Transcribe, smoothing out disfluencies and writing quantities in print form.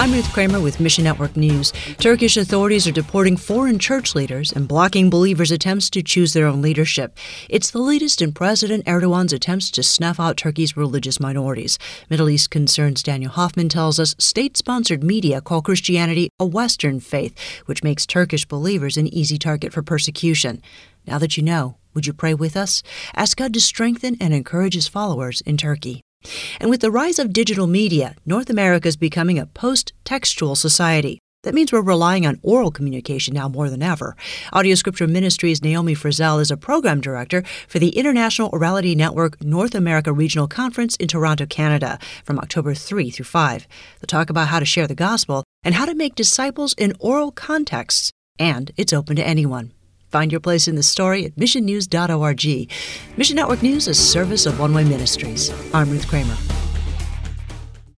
I'm Ruth Kramer with Mission Network News. Turkish authorities are deporting foreign church leaders and blocking believers' attempts to choose their own leadership. It's the latest in President Erdogan's attempts to snuff out Turkey's religious minorities. Middle East Concerns' Daniel Hoffman tells us state-sponsored media call Christianity a Western faith, which makes Turkish believers an easy target for persecution. Now that you know, would you pray with us? Ask God to strengthen and encourage his followers in Turkey. And with the rise of digital media, North America is becoming a post-textual society. That means we're relying on oral communication now more than ever. Audio Scripture Ministries' Naomi Frizzell is a program director for the International Orality Network North America Regional Conference in Toronto, Canada, from October 3 through 5. They'll talk about how to share the gospel and how to make disciples in oral contexts. And it's open to anyone. Find your place in the story at missionnews.org. Mission Network News is a service of One Way Ministries. I'm Ruth Kramer.